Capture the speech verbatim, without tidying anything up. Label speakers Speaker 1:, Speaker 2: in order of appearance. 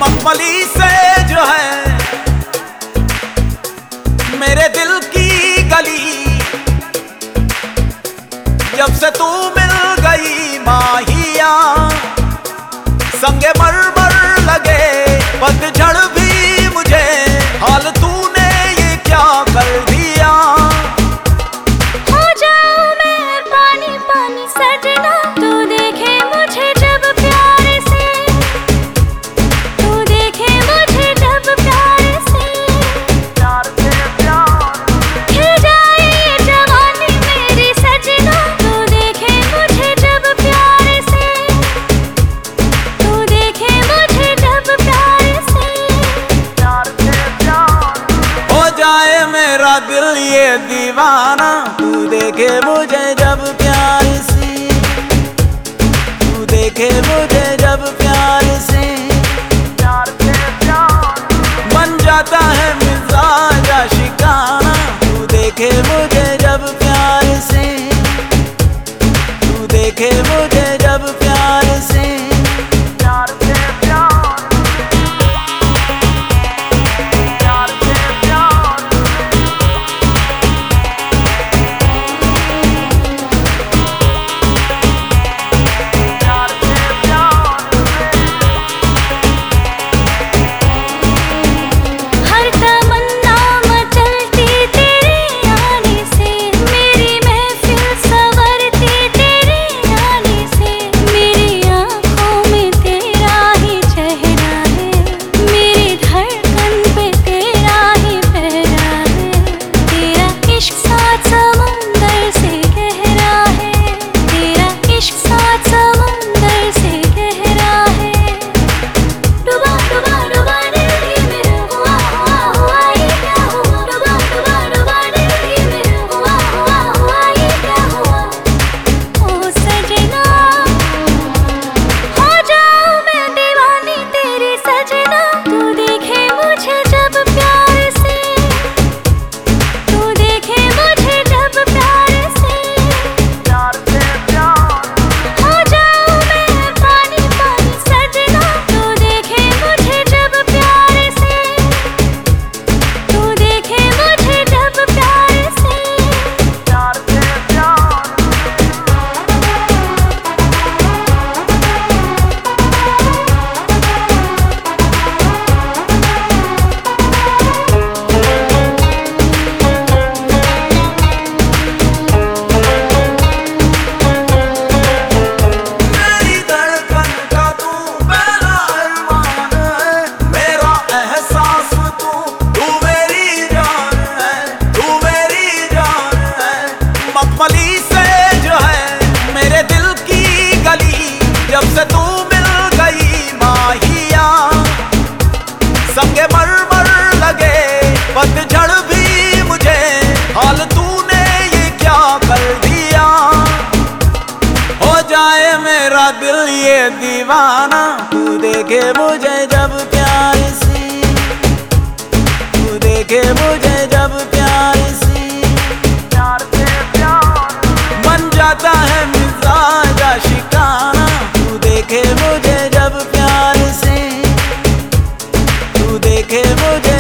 Speaker 1: मखमली से जो है मेरे दिल की गली, जब से तू मिल गई माहिया, संगे मरमर लगे पतझड़ भी मुझे, हाल तूने ये क्या कर दिया।
Speaker 2: हो जाऊं मैं पानी पानी सजना, तू देखे मुझे जब प्यार से, तू देखे मुझे जब प्यार से, प्यार से प्यार खिल जाए ये जवानी मेरी सजना, तू देखे मुझे जब प्यार से, तू देखे मुझे जब प्यार से, प्यार से प्यार
Speaker 1: हो जाए मेरा दिल ये दीवाना, तू देखे मुझे जब प्यार से, तू देखे मुझे जब प्यार से,
Speaker 2: प्यार से प्यार
Speaker 1: बन जाता है मिजाज आशिकाना, तू देखे मुझे जब प्यार से, तू देखे मुझे जब प्यार से,
Speaker 2: प्यार से प्यार प्यार से प्यार प्यार से प्यार हर तमन्ना मचलती तेरे आने से, मेरी महफिल संवरती तेरे आने से, मेरी आँखों में तेरा ही चेहरा है, मेरी धड़कन पे तेरा ही पहरा है, तेरा इश्क सात समुंदर से गहरा है, तेरा इश्क सात समुंदर से गहरा है, डूबा डूबा डूबा दिल मेरा हुआ हुआ हुआ ये क्या हुआ, डूबा डूबा डूबा दिल मेरा हुआ हुआ हुआ ये क्या हुआ, ओ सजना हो जाऊं मैं दीवानी तेरी सजना, तू देखे मुझे जब प्यार से, तू देखे मुझे जब प्यार से, प्यार से प्यार हो जाऊं मैं पानी पानी सजना, तू देखे मुझे जब प्यार से, तू देखे मुझे जब प्यार से, प्यार से प्यार
Speaker 1: मेरी धड़कन का तू मेरा अरमान है, मेरा एहसास तू, तू मेरी जान है, तू मेरी जान है। मखमली से जो है मेरे दिल की गली, जब से तू मिल गई माहिया, संगे मरमर लगे पतझड़ भी मुझे, हाल तूने ये क्या कर दिया। हो जाए मेरा दिल ये दीवाना, तू देखे मुझे जब प्यार से, तू देखे मुझे जब प्यार से,
Speaker 2: प्यार से प्यार
Speaker 1: बन जाता है मिजाज आशिकाना, तू देखे मुझे जब प्यार से, तू देखे मुझे